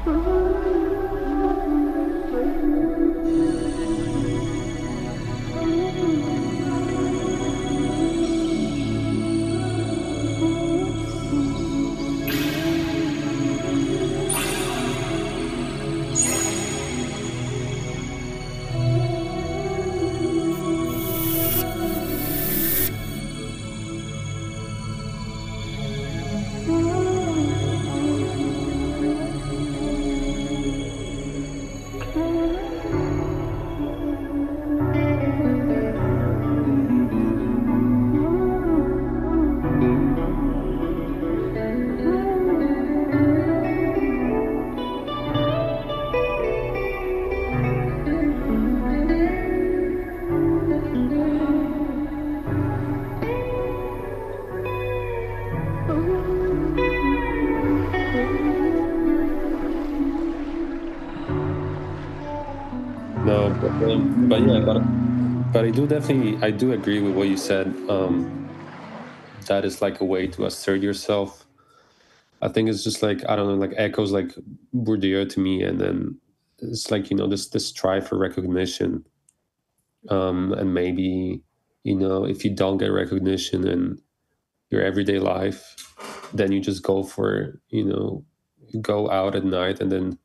No, but yeah, but I do agree with what you said. That is like a way to assert yourself. I think it's just like, I don't know, like echoes like Bourdieu to me, and then it's like, this strive for recognition, and maybe, if you don't get recognition in your everyday life, then you just go for, you go out at night, and then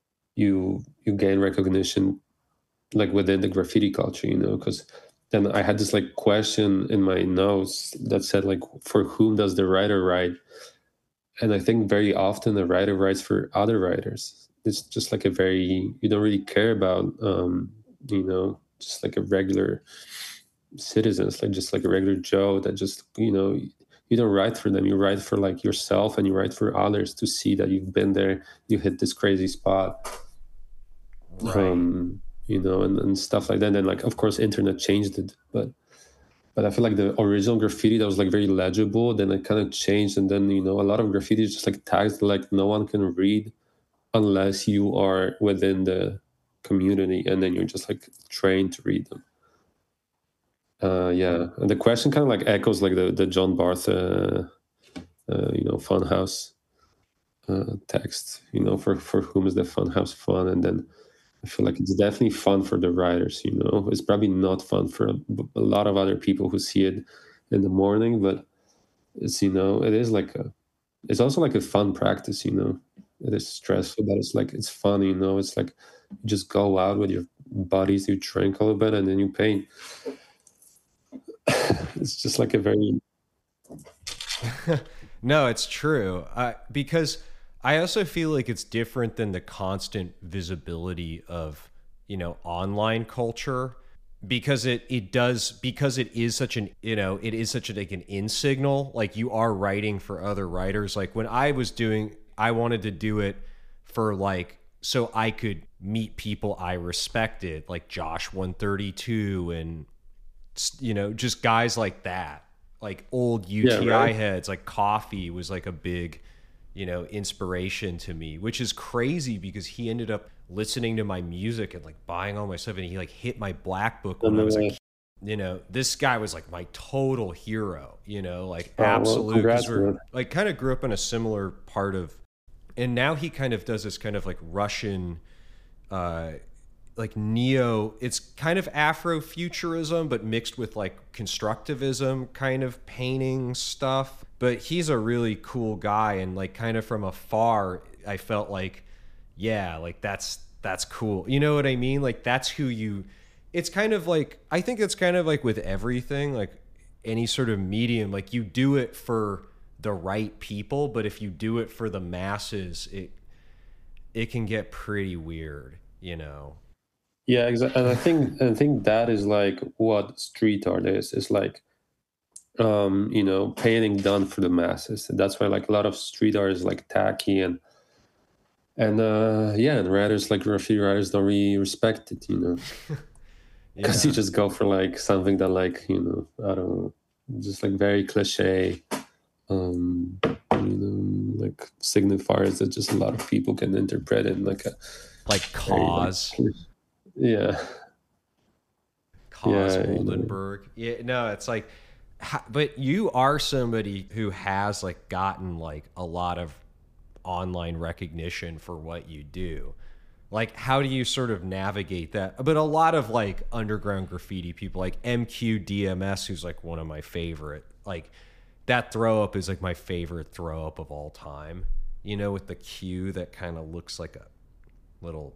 you gain recognition like within the graffiti culture, because then I had this like question in my notes that said like, for whom does the writer write? And I think very often the writer writes for other writers. It's just like you don't really care about, just like a regular citizen. It's like just like a regular Joe that just, you don't write for them. You write for like yourself, and you write for others to see that you've been there, you hit this crazy spot. Right. And stuff like that. And then like, of course, internet changed it, but I feel like the original graffiti that was like very legible, then it kind of changed, and then a lot of graffiti is just like tags that like no one can read unless you are within the community, and then you're just like trained to read them. Yeah, and the question kind of like echoes like the John Barth, Funhouse text. For whom is the Funhouse fun? And then I feel like it's definitely fun for the writers. It's probably not fun for a lot of other people who see it in the morning, but it is like it's also like a fun practice. It is stressful, but it's like it's fun. It's like you just go out with your buddies, you drink a little bit, and then you paint. It's just like a very No, it's true. Because I also feel like it's different than the constant visibility of, online culture, because it is such an, it is such like an in signal. Like, you are writing for other writers. Like, when I wanted to do it for like, so I could meet people I respected, like Josh 132, and just guys like that, like old yeah, UTI right. heads. Like, Coffee was like a big, inspiration to me, which is crazy because he ended up listening to my music and like buying all my stuff, and he like hit my black book when And I was a then, kid. This guy was like my total hero, like well, absolute, because congrats, we're man. like kind of grew up in a similar part of, and now he kind of does this kind of like Russian, uh, like neo, it's kind of Afrofuturism but mixed with like constructivism kind of painting stuff. But he's a really cool guy, and like kind of from afar I felt like, yeah, like that's cool, you know what I mean? Like, that's who you, it's kind of like, I think it's kind of like with everything, like any sort of medium, like you do it for the right people, but if you do it for the masses, it can get pretty weird. Yeah, exactly. And I think that is like what street art is. It's like painting done for the masses. And that's why like a lot of street art is like tacky, and yeah, and writers like graffiti writers don't really respect it, because you Yeah. just go for like something that like, I don't know, just like very cliche, like signifiers that just a lot of people can interpret in like a Like very like Cause, yeah, Cause yeah, Oldenburg. Yeah, no, it's like, but you are somebody who has like gotten like a lot of online recognition for what you do. Like, how do you sort of navigate that? But a lot of like underground graffiti people, like MQDMS, who's like one of my favorite, like that throw up is like my favorite throw up of all time. You know, with the Q that kind of looks like a little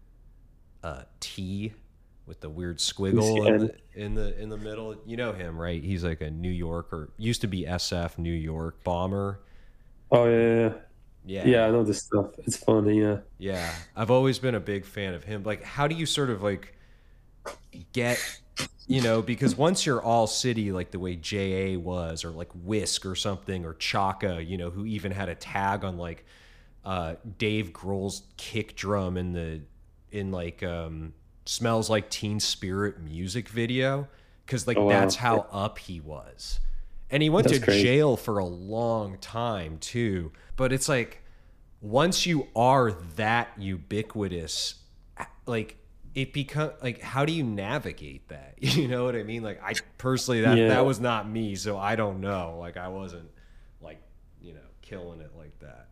T with the weird squiggle in the middle. You know him, right? He's like a New Yorker, used to be SF New York bomber. Oh yeah, Yeah. yeah. I know this stuff. It's funny. Yeah. Yeah. I've always been a big fan of him. Like, how do you sort of like get, you know, because once you're all city, like the way JA was, or like Whisk or something, or Chaka, you know, who even had a tag on like Dave Grohl's kick drum in like Smells Like Teen Spirit music video, because like Oh that's wow. how up he was. And he went That's to crazy. jail for a long time too. But it's like once you are that ubiquitous, like it become like, how do you navigate that? You know what I mean? Like, I personally, that Yeah. was not me, so I don't know. Like, I wasn't like, you know, killing it like that.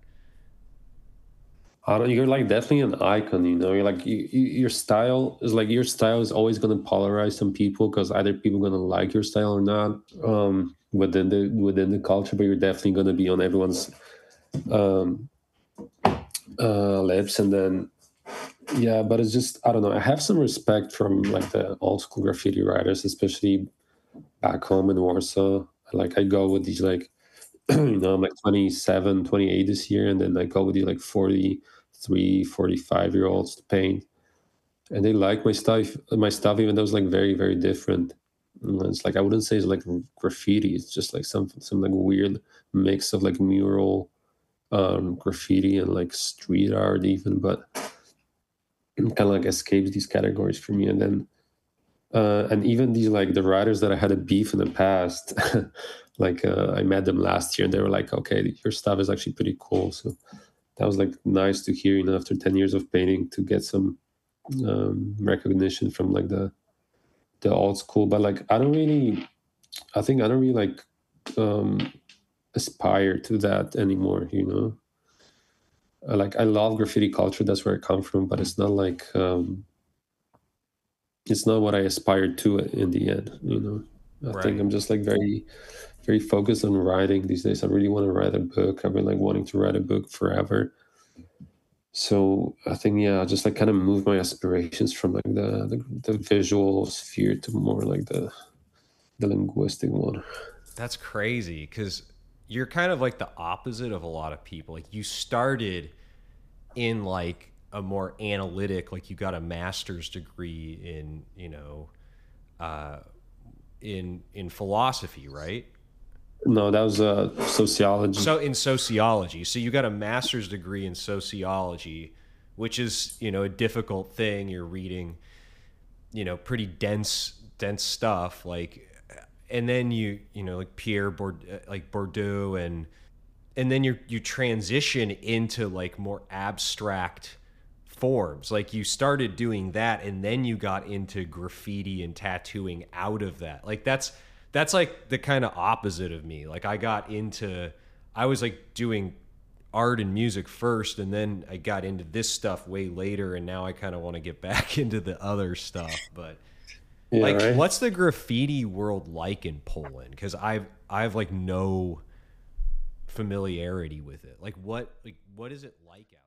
I don't, you're like definitely an icon, you know. You're like your style is like your style is always going to polarize some people because either people going to like your style or not within the culture, but you're definitely going to be on everyone's um, lips. And then yeah, but it's just I don't know. I have some respect from like the old school graffiti writers, especially back home in Warsaw. Like I go with these like you know, I'm like 27, 28 this year, and then I go with these like 43, 45 year olds to paint. And they like my stuff, even though it's like very, very different. It's like I wouldn't say it's like graffiti, it's just like some like weird mix of like mural graffiti and like street art even, but it kind of like escapes these categories for me. And then and even these like the writers that I had a beef in the past, like I met them last year, and they were like, "Okay, your stuff is actually pretty cool." So that was like nice to hear. You know, after 10 years of painting, to get some recognition from like the old school. But like, I think I don't really like um, aspire to that anymore. You know, like I love graffiti culture. That's where I come from, but it's not like. It's not what I aspired to in the end. You know, I think Right. I'm just like very, very focused on writing these days. I really want to write a book. I've been like wanting to write a book forever. So I think yeah, I just like kind of move my aspirations from like the visual sphere to more like the linguistic one. That's crazy because you're kind of like the opposite of a lot of people. Like, you started in like a more analytic, like you got a master's degree in, you know, uh, in philosophy, right? No, that was sociology. So in sociology, so you got a master's degree in sociology, which is, you know, a difficult thing. You're reading, you know, pretty dense stuff, like, and then you know, like like Bourdieu, and then you transition into like more abstract forms. Like, you started doing that, and then you got into graffiti and tattooing out of that. Like, that's like the kind of opposite of me. Like, I was like doing art and music first, and then I got into this stuff way later, and now I kind of want to get back into the other stuff. But Yeah, like, right. what's the graffiti world like in Poland? Because I've like no familiarity with it. Like, what is it like